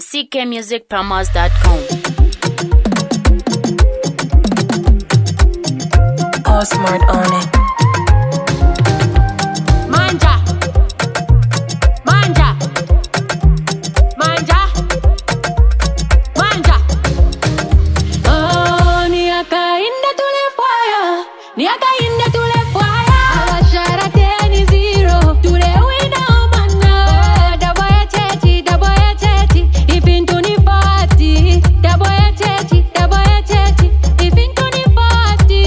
ckmusicpromos.com. All smart on it. Manja, manja, manja, manja. Oh, ni akainda tule fire, ni akainda tule fire. Awashara teni zero, tule wina omana. Double ya chechi, ifin tuni party. Double ya chechi, ifin tuni party.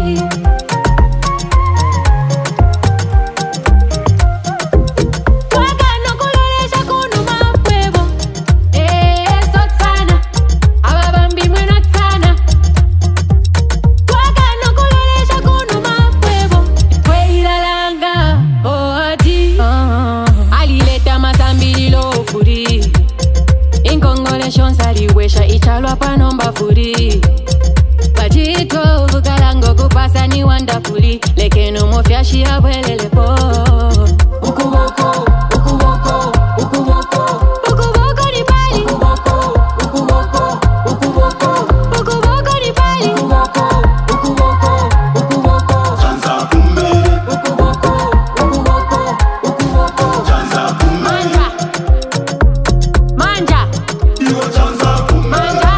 Ichalwa pa nomba furi Pachito vukalango kupasa ni wonderfully Lekeno mofyashi ya welele po Ukuboko, ukuboko, ukuboko Ukuboko ni pali Ukuboko, ukuboko, ukuboko Ukuboko ni pali Ukuboko, ukuboko, ukuboko Chanza kumbe Ukuboko, ukuboko, ukuboko Chanza kumbe Manja, manja Iyo chanza kumbe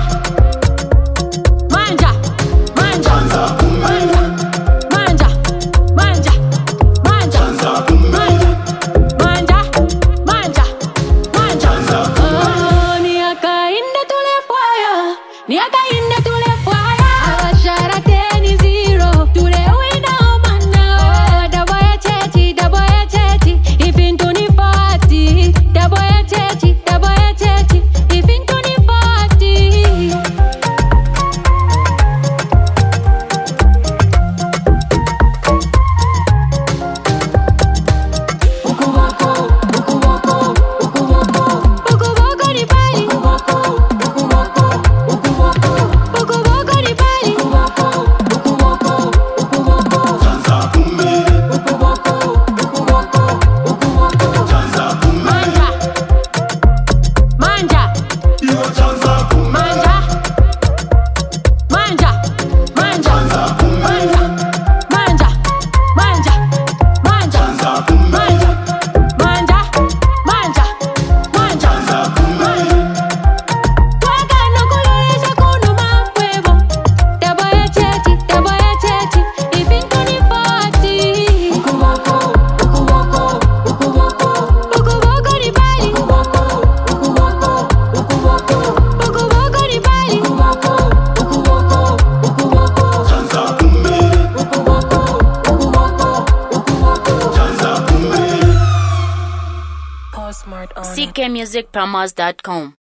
Manja, manja, Chanza kumbe manja, manja, manja, Chanza kumbe manja, manja, manja. Chanza kumbe Oh, ni akainda tule fire, ni akainda tule fire. Awashara teni zero, tule wina omana. Double ya chechi, ifin tuni party. Double ya chechi, ifin tuni party. Ukuboko, ukuboko, ukuboko Ukuboko ni pali Ukuboko, ukuboko, ukuboko Ukuboko ni pali Ukuboko, ukuboko, ukuboko Chanza kumbe Ukuboko, ukuboko, ukuboko Chanza kumbe Manja, manja, Iyo chanza kumbe manja, manja, manja, Chanza kumbe manja, manja, manja, Chanza kumbe manja, manja, manja. Chanza kumbe Twaka no kulolesha kuno mafwebo. Double ya chechi, ifin tuni party. Ukuboko, ukuboko, ukuboko Ukuboko ni pali Ukuboko, ukuboko, ukuboko Ukuboko ni pali Ukuboko, ukuboko, ukuboko Chanza kumbe Ukuboko, ukuboko, ukuboko Chanza kumbe All smart on it. ckmusicpromos.com.